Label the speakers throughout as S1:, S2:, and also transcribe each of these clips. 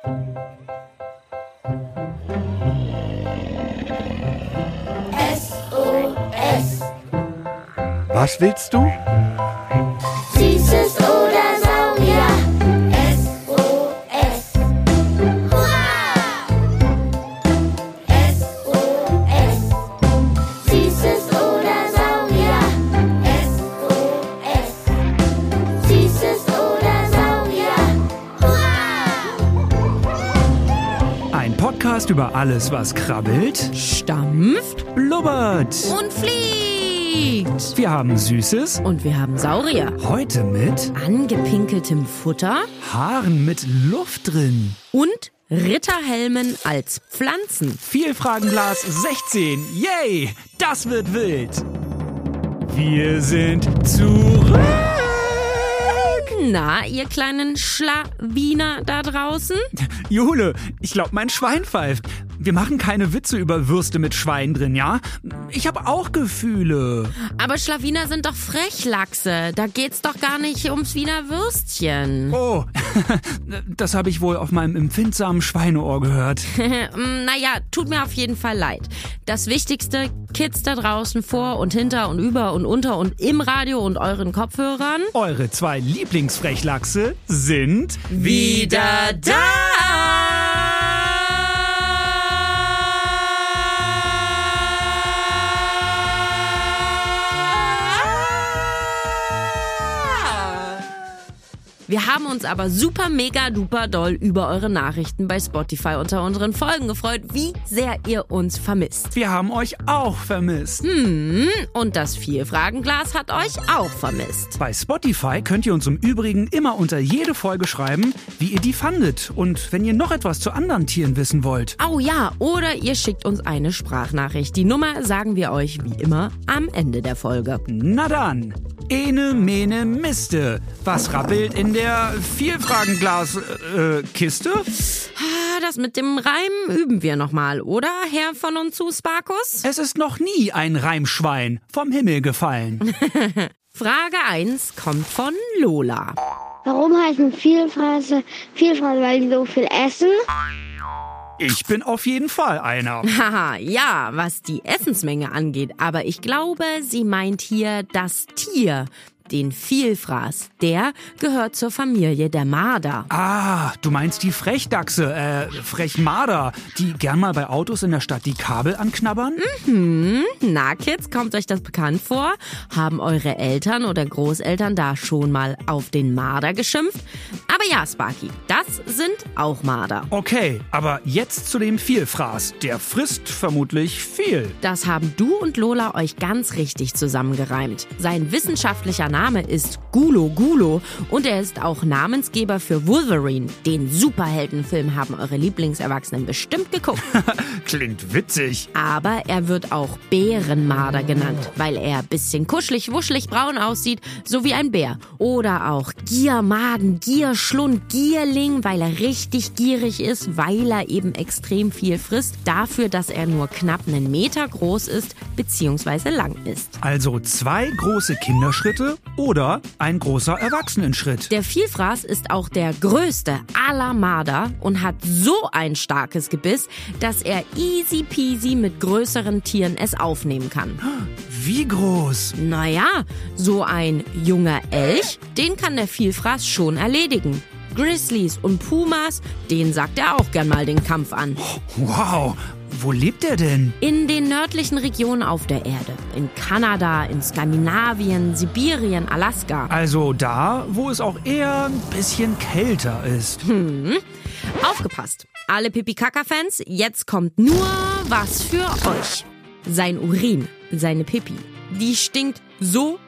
S1: SOS.
S2: Was willst du?
S1: Süßes oder Saurier. SOS. Hurra! SOS. Süßes oder Saurier. SOS. Süßes oder Saurier. Hurra!
S3: Ein Podcast über alles, was krabbelt,
S4: Stampft
S3: blubbert.
S4: und fliegt.
S3: Wir haben Süßes,
S4: Und wir haben Saurier.
S3: heute mit
S4: Angepinkeltem Futter
S3: Haaren mit Luft drin.
S4: und Ritterhelmen als Pflanzen.
S3: Vielfragenglas 16. Yay, das wird wild. Wir sind zurück.
S4: Na, ihr kleinen Schlawiner da draußen?
S3: Jule, ich glaube, mein Schwein pfeift. Wir machen keine Witze über Würste mit Schwein drin, ja? Ich habe auch Gefühle.
S4: Aber Schlawiner sind doch Frechlachse. Da geht's doch gar nicht ums Wiener Würstchen.
S3: Oh, das habe ich wohl auf meinem empfindsamen Schweineohr gehört.
S4: Naja, tut mir auf jeden Fall leid. Das Wichtigste, Kids da draußen vor und hinter und über und unter und im Radio und euren Kopfhörern.
S3: Eure zwei Lieblingsfrechlachse sind
S4: Wieder da! Wir haben uns aber super mega duper doll über eure Nachrichten bei Spotify unter unseren Folgen gefreut, wie sehr ihr uns vermisst.
S3: Wir haben euch auch vermisst.
S4: Und das Vielfragenglas hat euch auch vermisst.
S3: Bei Spotify könnt ihr uns im Übrigen immer unter jede Folge schreiben, wie ihr die fandet. Und wenn ihr noch etwas zu anderen Tieren wissen wollt.
S4: Oh ja, oder ihr schickt uns eine Sprachnachricht. Die Nummer sagen wir euch wie immer am Ende der Folge.
S3: Na dann, ene, mene, miste. Was rappelt in der Vielfragenglas-Kiste?
S4: Das mit dem Reim üben wir nochmal, oder, Herr von und zu Sparkus?
S3: Es ist noch nie ein Reimschwein vom Himmel gefallen.
S4: Frage 1 kommt von Lola.
S5: Warum heißen Vielfraße, weil die so viel essen?
S3: Ich bin auf jeden Fall einer.
S4: Haha, ja, was die Essensmenge angeht, aber ich glaube, sie meint hier das Tier, den Vielfraß. Der gehört zur Familie der Marder.
S3: Ah, du meinst die Frechdachse, Frechmarder, die gern mal bei Autos in der Stadt die Kabel anknabbern?
S4: Na, Kids, kommt euch das bekannt vor? Haben eure Eltern oder Großeltern da schon mal auf den Marder geschimpft? Aber ja, Sparky, das sind auch Marder.
S3: Okay, aber jetzt zu dem Vielfraß. Der frisst vermutlich viel.
S4: Das haben du und Lola euch ganz richtig zusammengereimt. Sein wissenschaftlicher Name ist Gulo Gulo und er ist auch Namensgeber für Wolverine. Den Superheldenfilm haben eure Lieblingserwachsenen bestimmt geguckt.
S3: Klingt witzig.
S4: Aber er wird auch Bärenmarder genannt, weil er ein bisschen kuschelig, wuschelig braun aussieht, so wie ein Bär. Oder auch Giermaden, Gierschlund, Gierling, weil er richtig gierig ist, weil er eben extrem viel frisst, dafür, dass er nur knapp 1 Meter groß ist, beziehungsweise lang ist.
S3: Also 2 große Kinderschritte oder ein großer Erwachsenenschritt.
S4: Der Vielfraß ist auch der größte aller Marder und hat so ein starkes Gebiss, dass er easy peasy mit größeren Tieren es aufnehmen kann.
S3: Wie groß?
S4: Naja, so ein junger Elch, den kann der Vielfraß schon erledigen. Grizzlies und Pumas, denen sagt er auch gern mal den Kampf an.
S3: Wow, wo lebt er denn?
S4: In den nördlichen Regionen auf der Erde. In Kanada, in Skandinavien, Sibirien, Alaska.
S3: Also da, wo es auch eher ein bisschen kälter ist.
S4: Aufgepasst. Alle Pipi-Kaka-Fans, jetzt kommt nur was für euch. Sein Urin, seine Pipi, die stinkt so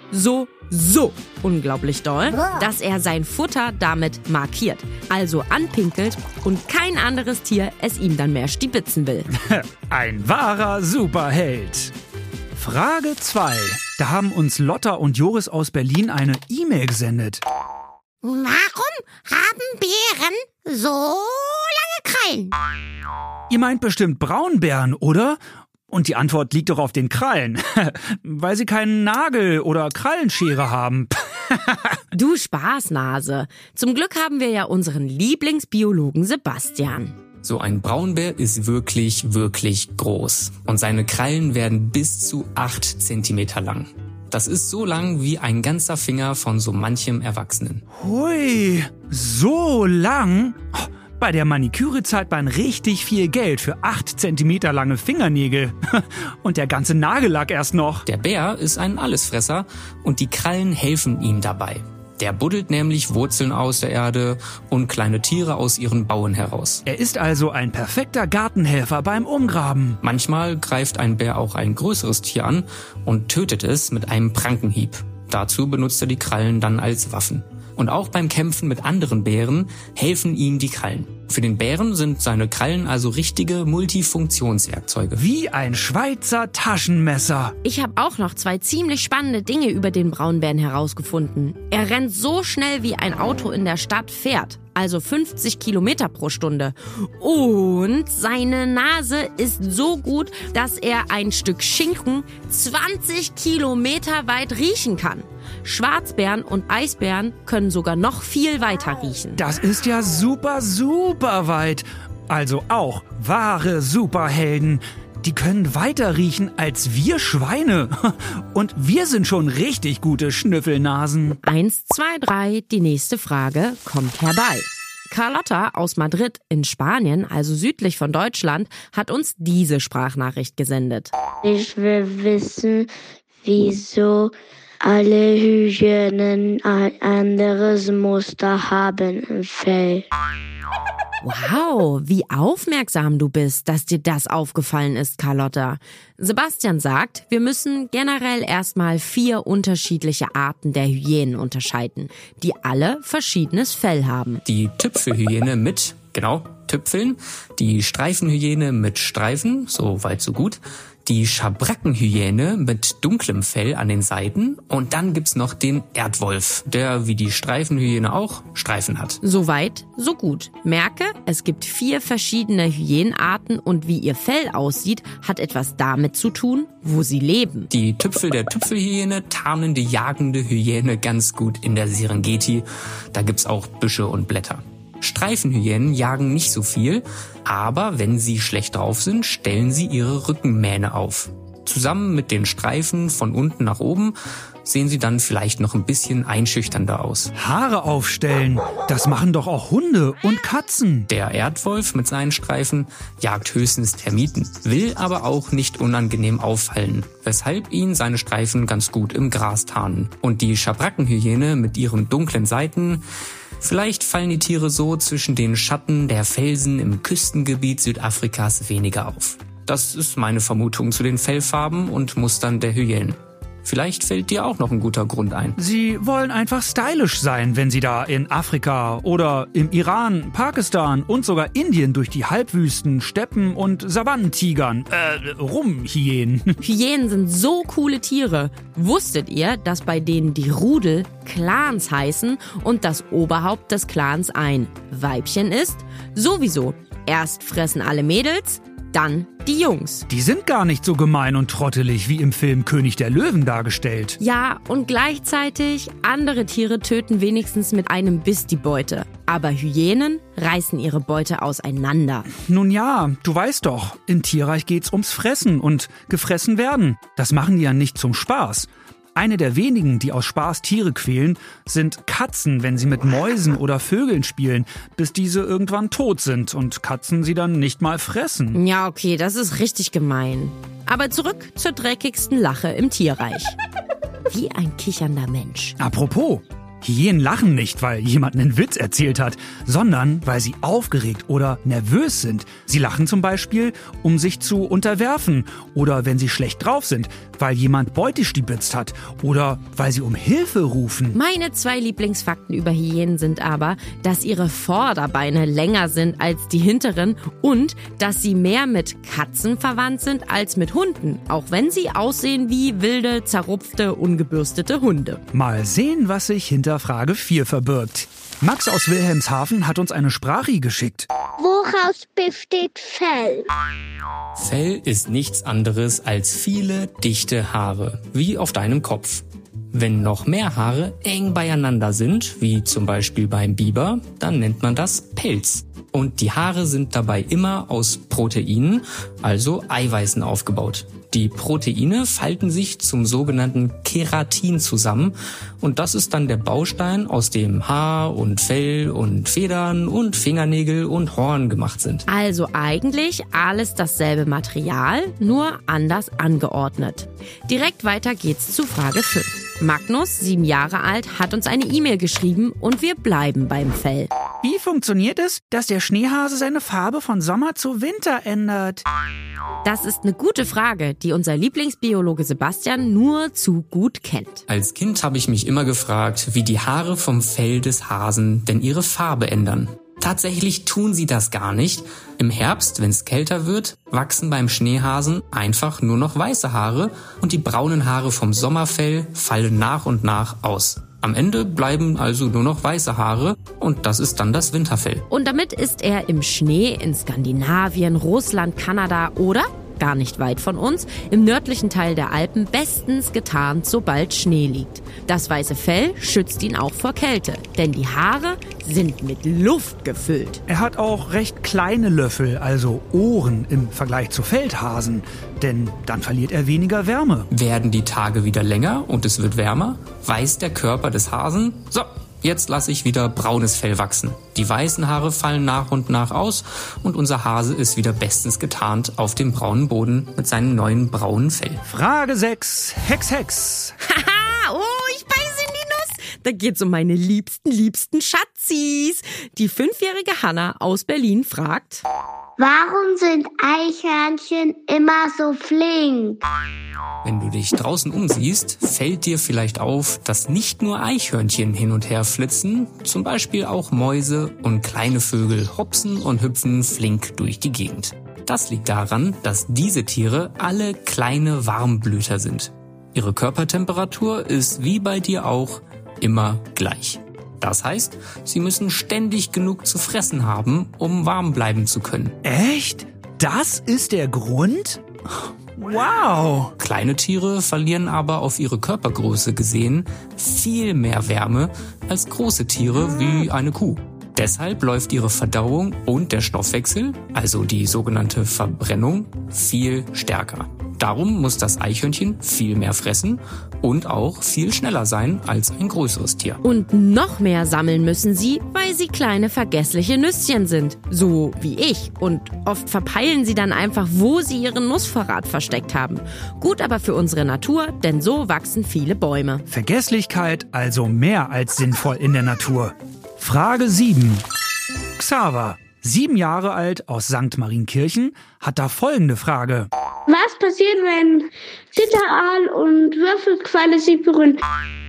S4: unglaublich doll, dass er sein Futter damit markiert. Also anpinkelt und kein anderes Tier es ihm dann mehr stibitzen will.
S3: Ein wahrer Superheld. Frage 2. Da haben uns Lotta und Joris aus Berlin eine E-Mail gesendet.
S6: Warum haben Bären so lange Krallen?
S3: Ihr meint bestimmt Braunbären, oder? Und die Antwort liegt doch auf den Krallen. Weil sie keinen Nagel oder Krallenschere haben.
S4: Du Spaßnase. Zum Glück haben wir ja unseren Lieblingsbiologen Sebastian.
S7: So ein Braunbär ist wirklich, wirklich groß. Und seine Krallen werden bis zu 8 Zentimeter lang. Das ist so lang wie ein ganzer Finger von so manchem Erwachsenen.
S3: Hui, so lang? Bei der Maniküre zahlt man richtig viel Geld für 8 Zentimeter lange Fingernägel. Und der ganze Nagellack erst noch.
S7: Der Bär ist ein Allesfresser und die Krallen helfen ihm dabei. Der buddelt nämlich Wurzeln aus der Erde und kleine Tiere aus ihren Bauen heraus.
S3: Er ist also ein perfekter Gartenhelfer beim Umgraben.
S7: Manchmal greift ein Bär auch ein größeres Tier an und tötet es mit einem Prankenhieb. Dazu benutzt er die Krallen dann als Waffen. Und auch beim Kämpfen mit anderen Bären helfen ihm die Krallen. Für den Bären sind seine Krallen also richtige Multifunktionswerkzeuge.
S3: Wie ein Schweizer Taschenmesser.
S4: Ich habe auch noch 2 ziemlich spannende Dinge über den Braunbären herausgefunden. Er rennt so schnell, wie ein Auto in der Stadt fährt. Also 50 Kilometer pro Stunde. Und seine Nase ist so gut, dass er ein Stück Schinken 20 Kilometer weit riechen kann. Schwarzbären und Eisbären können sogar noch viel weiter riechen.
S3: Das ist ja super, super weit. Also auch wahre Superhelden. Die können weiter riechen als wir Schweine. Und wir sind schon richtig gute Schnüffelnasen.
S4: 1, 2, 3, die nächste Frage kommt herbei. Carlotta aus Madrid in Spanien, also südlich von Deutschland, hat uns diese Sprachnachricht gesendet.
S5: Ich will wissen, wieso alle Hyänen ein anderes Muster haben im Fell.
S4: Wow, wie aufmerksam du bist, dass dir das aufgefallen ist, Carlotta. Sebastian sagt, wir müssen generell erstmal 4 unterschiedliche Arten der Hyänen unterscheiden, die alle verschiedenes Fell haben.
S7: Die Tüpfelhyäne mit, Tüpfeln, die Streifenhyäne mit Streifen, so weit so gut, die Schabrackenhyäne mit dunklem Fell an den Seiten und dann gibt's noch den Erdwolf, der wie die Streifenhyäne auch Streifen hat.
S4: So weit, so gut. Merke, es gibt 4 verschiedene Hyänenarten und wie ihr Fell aussieht, hat etwas damit zu tun, wo sie leben.
S7: Die Tüpfel der Tüpfelhyäne tarnen die jagende Hyäne ganz gut in der Serengeti. Da gibt's auch Büsche und Blätter. Streifenhyänen jagen nicht so viel, aber wenn sie schlecht drauf sind, stellen sie ihre Rückenmähne auf. Zusammen mit den Streifen von unten nach oben sehen sie dann vielleicht noch ein bisschen einschüchternder aus.
S3: Haare aufstellen, das machen doch auch Hunde und Katzen.
S7: Der Erdwolf mit seinen Streifen jagt höchstens Termiten, will aber auch nicht unangenehm auffallen, weshalb ihn seine Streifen ganz gut im Gras tarnen. Und die Schabrackenhyäne mit ihren dunklen Seiten, vielleicht fallen die Tiere so zwischen den Schatten der Felsen im Küstengebiet Südafrikas weniger auf. Das ist meine Vermutung zu den Fellfarben und Mustern der Hyänen. Vielleicht fällt dir auch noch ein guter Grund ein.
S3: Sie wollen einfach stylisch sein, wenn sie da in Afrika oder im Iran, Pakistan und sogar Indien durch die Halbwüsten, Steppen und Savannentigern, rumhyänen.
S4: Hyänen sind so coole Tiere. Wusstet ihr, dass bei denen die Rudel Clans heißen und das Oberhaupt des Clans ein Weibchen ist? Sowieso. Erst fressen alle Mädels, dann die Jungs.
S3: Die sind gar nicht so gemein und trottelig wie im Film König der Löwen dargestellt.
S4: Ja, und gleichzeitig, andere Tiere töten wenigstens mit einem Biss die Beute. Aber Hyänen reißen ihre Beute auseinander.
S3: Nun ja, du weißt doch, im Tierreich geht's ums Fressen und gefressen werden. Das machen die ja nicht zum Spaß. Eine der wenigen, die aus Spaß Tiere quälen, sind Katzen, wenn sie mit Mäusen oder Vögeln spielen, bis diese irgendwann tot sind und Katzen sie dann nicht mal fressen.
S4: Ja, okay, das ist richtig gemein. Aber zurück zur dreckigsten Lache im Tierreich. Wie ein kichernder Mensch.
S3: Apropos, Hyänen lachen nicht, weil jemand einen Witz erzählt hat, sondern weil sie aufgeregt oder nervös sind. Sie lachen zum Beispiel, um sich zu unterwerfen oder wenn sie schlecht drauf sind, weil jemand Beute stibitzt hat oder weil sie um Hilfe rufen.
S4: Meine 2 Lieblingsfakten über Hyänen sind aber, dass ihre Vorderbeine länger sind als die hinteren und dass sie mehr mit Katzen verwandt sind als mit Hunden, auch wenn sie aussehen wie wilde, zerrupfte, ungebürstete Hunde.
S3: Mal sehen, was sich hinter Frage 4 verbirgt. Max aus Wilhelmshaven hat uns eine Sprache geschickt.
S1: Woraus besteht Fell?
S7: Fell ist nichts anderes als viele dichte Haare, wie auf deinem Kopf. Wenn noch mehr Haare eng beieinander sind, wie zum Beispiel beim Biber, dann nennt man das Pelz. Und die Haare sind dabei immer aus Proteinen, also Eiweißen, aufgebaut. Die Proteine falten sich zum sogenannten Keratin zusammen und das ist dann der Baustein, aus dem Haar und Fell und Federn und Fingernägel und Horn gemacht sind.
S4: Also eigentlich alles dasselbe Material, nur anders angeordnet. Direkt weiter geht's zu Frage 5. Magnus, 7 Jahre alt, hat uns eine E-Mail geschrieben und wir bleiben beim Fell.
S3: Wie funktioniert es, dass der Schneehase seine Farbe von Sommer zu Winter ändert?
S4: Das ist eine gute Frage, die unser Lieblingsbiologe Sebastian nur zu gut kennt.
S7: Als Kind habe ich mich immer gefragt, wie die Haare vom Fell des Hasen denn ihre Farbe ändern. Tatsächlich tun sie das gar nicht. Im Herbst, wenn es kälter wird, wachsen beim Schneehasen einfach nur noch weiße Haare und die braunen Haare vom Sommerfell fallen nach und nach aus. Am Ende bleiben also nur noch weiße Haare und das ist dann das Winterfell.
S4: Und damit ist er im Schnee in Skandinavien, Russland, Kanada oder, gar nicht weit von uns, im nördlichen Teil der Alpen bestens getarnt, sobald Schnee liegt. Das weiße Fell schützt ihn auch vor Kälte, denn die Haare sind mit Luft gefüllt.
S3: Er hat auch recht kleine Löffel, also Ohren im Vergleich zu Feldhasen, denn dann verliert er weniger Wärme.
S7: Werden die Tage wieder länger und es wird wärmer, weiß der Körper des Hasen, so, jetzt lasse ich wieder braunes Fell wachsen. Die weißen Haare fallen nach und nach aus und unser Hase ist wieder bestens getarnt auf dem braunen Boden mit seinem neuen braunen Fell.
S3: Frage 6. Hex.
S4: Haha, oh, ich beiße in die Nuss. Da geht's um meine liebsten Schatzis. Die 5-jährige Hanna aus Berlin fragt:
S5: Warum sind Eichhörnchen immer so flink?
S7: Wenn du dich draußen umsiehst, fällt dir vielleicht auf, dass nicht nur Eichhörnchen hin und her flitzen, zum Beispiel auch Mäuse und kleine Vögel hopsen und hüpfen flink durch die Gegend. Das liegt daran, dass diese Tiere alle kleine Warmblüter sind. Ihre Körpertemperatur ist wie bei dir auch immer gleich. Das heißt, sie müssen ständig genug zu fressen haben, um warm bleiben zu können.
S3: Echt? Das ist der Grund? Wow!
S7: Kleine Tiere verlieren aber auf ihre Körpergröße gesehen viel mehr Wärme als große Tiere wie eine Kuh. Deshalb läuft ihre Verdauung und der Stoffwechsel, also die sogenannte Verbrennung, viel stärker. Darum muss das Eichhörnchen viel mehr fressen und auch viel schneller sein als ein größeres Tier.
S4: Und noch mehr sammeln müssen sie, weil sie kleine vergessliche Nüsschen sind. So wie ich. Und oft verpeilen sie dann einfach, wo sie ihren Nussvorrat versteckt haben. Gut aber für unsere Natur, denn so wachsen viele Bäume.
S3: Vergesslichkeit also mehr als sinnvoll in der Natur. Frage 7. Xaver, 7 Jahre alt, aus St. Marienkirchen, hat da folgende Frage.
S1: Was passiert, wenn Zitteraal und Würfelqualle sich berühren?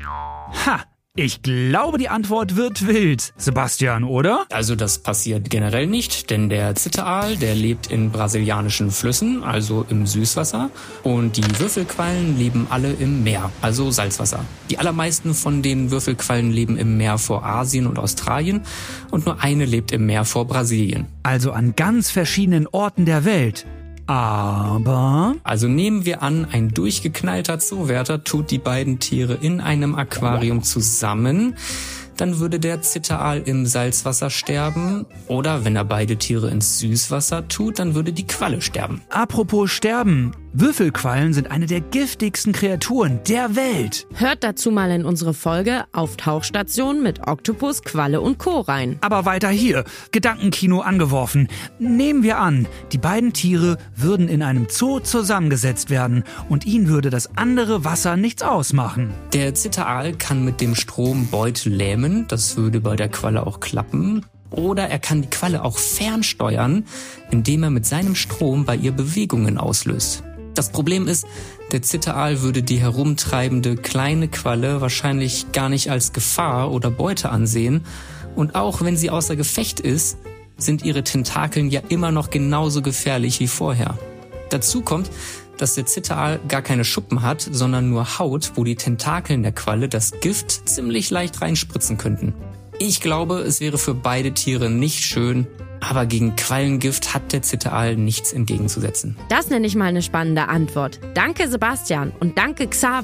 S3: Ha, ich glaube, die Antwort wird wild. Sebastian, oder?
S7: Also das passiert generell nicht, denn der Zitteraal, der lebt in brasilianischen Flüssen, also im Süßwasser. Und die Würfelquallen leben alle im Meer, also Salzwasser. Die allermeisten von den Würfelquallen leben im Meer vor Asien und Australien und nur eine lebt im Meer vor Brasilien.
S3: Also an ganz verschiedenen Orten der Welt. Aber...
S7: Also nehmen wir an, ein durchgeknallter Zoowärter tut die beiden Tiere in einem Aquarium zusammen. Dann würde der Zitteraal im Salzwasser sterben. Oder wenn er beide Tiere ins Süßwasser tut, dann würde die Qualle sterben.
S3: Apropos sterben. Würfelquallen sind eine der giftigsten Kreaturen der Welt.
S4: Hört dazu mal in unsere Folge auf Tauchstation mit Oktopus, Qualle und Co. rein.
S3: Aber weiter hier. Gedankenkino angeworfen. Nehmen wir an, die beiden Tiere würden in einem Zoo zusammengesetzt werden und ihnen würde das andere Wasser nichts ausmachen.
S7: Der Zitteraal kann mit dem Strom Beute lähmen. Das würde bei der Qualle auch klappen. Oder er kann die Qualle auch fernsteuern, indem er mit seinem Strom bei ihr Bewegungen auslöst. Das Problem ist, der Zitteraal würde die herumtreibende kleine Qualle wahrscheinlich gar nicht als Gefahr oder Beute ansehen. Und auch wenn sie außer Gefecht ist, sind ihre Tentakeln ja immer noch genauso gefährlich wie vorher. Dazu kommt, dass der Zitteraal gar keine Schuppen hat, sondern nur Haut, wo die Tentakeln der Qualle das Gift ziemlich leicht reinspritzen könnten. Ich glaube, es wäre für beide Tiere nicht schön, aber gegen Quallengift hat der Zitteraal nichts entgegenzusetzen.
S4: Das nenne ich mal eine spannende Antwort. Danke Sebastian und danke Xaver.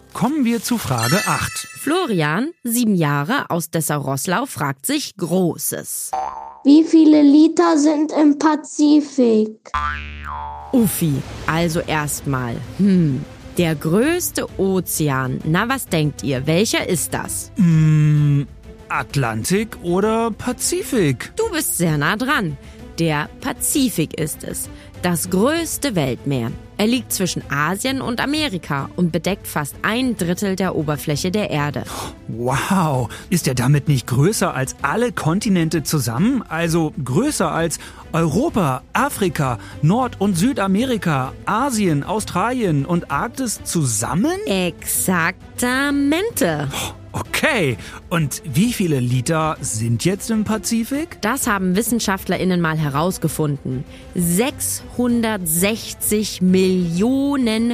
S3: kommen wir zu Frage 8.
S4: Florian, 7 Jahre, aus Dessau-Roßlau, fragt sich Großes.
S5: Wie viele Liter sind im Pazifik?
S4: Uffi, also erstmal, der größte Ozean. Na, was denkt ihr? Welcher ist das?
S3: Atlantik oder Pazifik?
S4: Du bist sehr nah dran. Der Pazifik ist es. Das größte Weltmeer. Er liegt zwischen Asien und Amerika und bedeckt fast 1/3 der Oberfläche der Erde.
S3: Wow, ist er damit nicht größer als alle Kontinente zusammen? Also größer als Europa, Afrika, Nord- und Südamerika, Asien, Australien und Arktis zusammen?
S4: Exaktamente.
S3: Okay, und wie viele Liter sind jetzt im Pazifik?
S4: Das haben WissenschaftlerInnen mal herausgefunden. 660 Millionen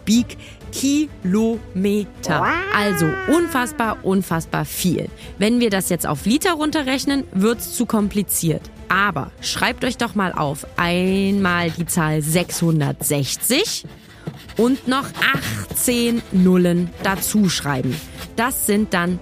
S4: Kubikkilometer. Also unfassbar viel. Wenn wir das jetzt auf Liter runterrechnen, wird's zu kompliziert. Aber schreibt euch doch mal auf. Einmal die Zahl 660 und noch 18 Nullen dazu schreiben. Das sind dann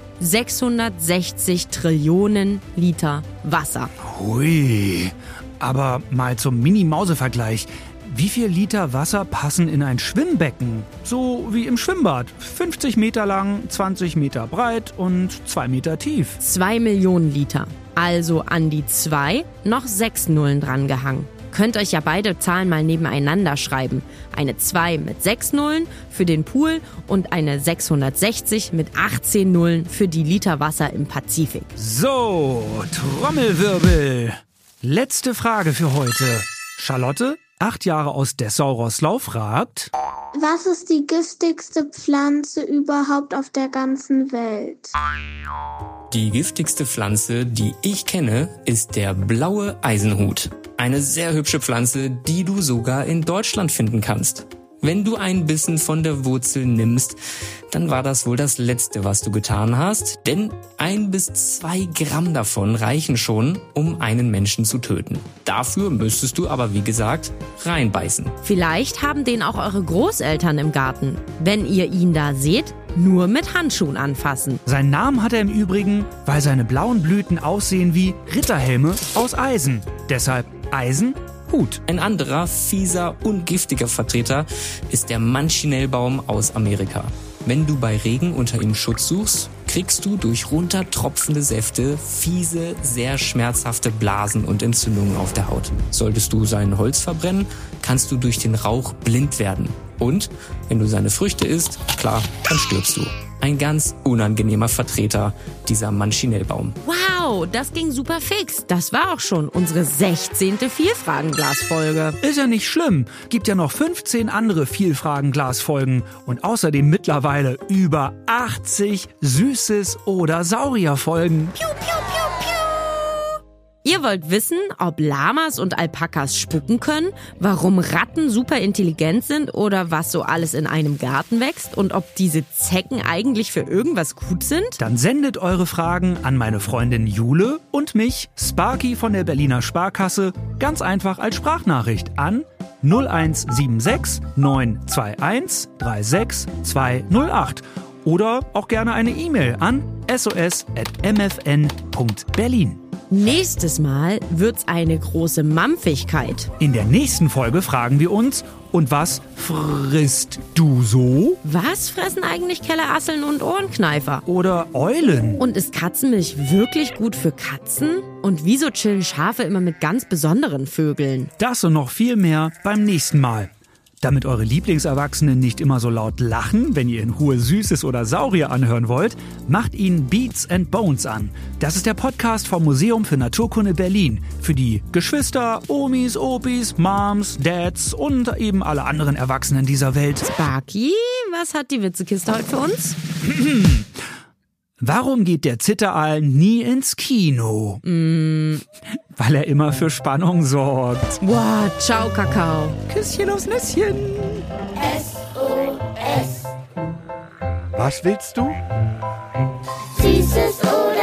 S4: 660 Trillionen Liter Wasser.
S3: Hui, aber mal zum Mini-Mause-Vergleich. Wie viel Liter Wasser passen in ein Schwimmbecken? So wie im Schwimmbad. 50 Meter lang, 20 Meter breit und 2 Meter tief.
S4: 2 Millionen Liter. Also an die 2 noch 6 Nullen dran gehangen. Könnt euch ja beide Zahlen mal nebeneinander schreiben. Eine 2 mit 6 Nullen für den Pool und eine 660 mit 18 Nullen für die Liter Wasser im Pazifik.
S3: So, Trommelwirbel. Letzte Frage für heute. Charlotte, 8 Jahre aus Dessau-Roßlau, fragt:
S5: Was ist die giftigste Pflanze überhaupt auf der ganzen Welt?
S7: Die giftigste Pflanze, die ich kenne, ist der blaue Eisenhut. Eine sehr hübsche Pflanze, die du sogar in Deutschland finden kannst. Wenn du einen Bissen von der Wurzel nimmst, dann war das wohl das Letzte, was du getan hast, denn 1 bis 2 Gramm davon reichen schon, um einen Menschen zu töten. Dafür müsstest du aber, wie gesagt, reinbeißen.
S4: Vielleicht haben den auch eure Großeltern im Garten. Wenn ihr ihn da seht, nur mit Handschuhen anfassen.
S3: Seinen Namen hat er im Übrigen, weil seine blauen Blüten aussehen wie Ritterhelme aus Eisen. Deshalb Eisenhut.
S7: Ein anderer, fieser und giftiger Vertreter ist der Manchinellbaum aus Amerika. Wenn du bei Regen unter ihm Schutz suchst, kriegst du durch runtertropfende Säfte fiese, sehr schmerzhafte Blasen und Entzündungen auf der Haut. Solltest du sein Holz verbrennen, kannst du durch den Rauch blind werden. Und wenn du seine Früchte isst, klar, dann stirbst du. Ein ganz unangenehmer Vertreter, dieser Manchinellbaum.
S4: Wow, das ging super fix. Das war auch schon unsere 16. Vielfragenglas-Folge.
S3: Ist ja nicht schlimm. Gibt ja noch 15 andere Vielfragenglas-Folgen und außerdem mittlerweile über 80 Süßes- oder Saurier-Folgen.
S4: Piu, piu, piu, piu. Ihr wollt wissen, ob Lamas und Alpakas spucken können, warum Ratten super intelligent sind oder was so alles in einem Garten wächst und ob diese Zecken eigentlich für irgendwas gut sind?
S3: Dann sendet eure Fragen an meine Freundin Jule und mich, Sparky von der Berliner Sparkasse, ganz einfach als Sprachnachricht an 0176 921 36208 oder auch gerne eine E-Mail an sos@mfn.berlin.
S4: Nächstes Mal wird's eine große Mampfigkeit.
S3: In der nächsten Folge fragen wir uns, und was frisst du so?
S4: Was fressen eigentlich Kellerasseln und Ohrenkneifer?
S3: Oder Eulen?
S4: Und ist Katzenmilch wirklich gut für Katzen? Und wieso chillen Schafe immer mit ganz besonderen Vögeln?
S3: Das und noch viel mehr beim nächsten Mal. Damit eure Lieblingserwachsenen nicht immer so laut lachen, wenn ihr in Ruhe Süßes oder Saurier anhören wollt, macht ihnen Beats and Bones an. Das ist der Podcast vom Museum für Naturkunde Berlin. Für die Geschwister, Omis, Opis, Moms, Dads und eben alle anderen Erwachsenen dieser Welt.
S4: Sparky, was hat die Witzekiste heute für uns?
S3: Warum geht der Zitteraal nie ins Kino? Weil er immer für Spannung sorgt.
S4: Wow, ciao, Kakao.
S3: Küsschen aufs Nüsschen.
S2: Was willst du?
S5: Süßes oder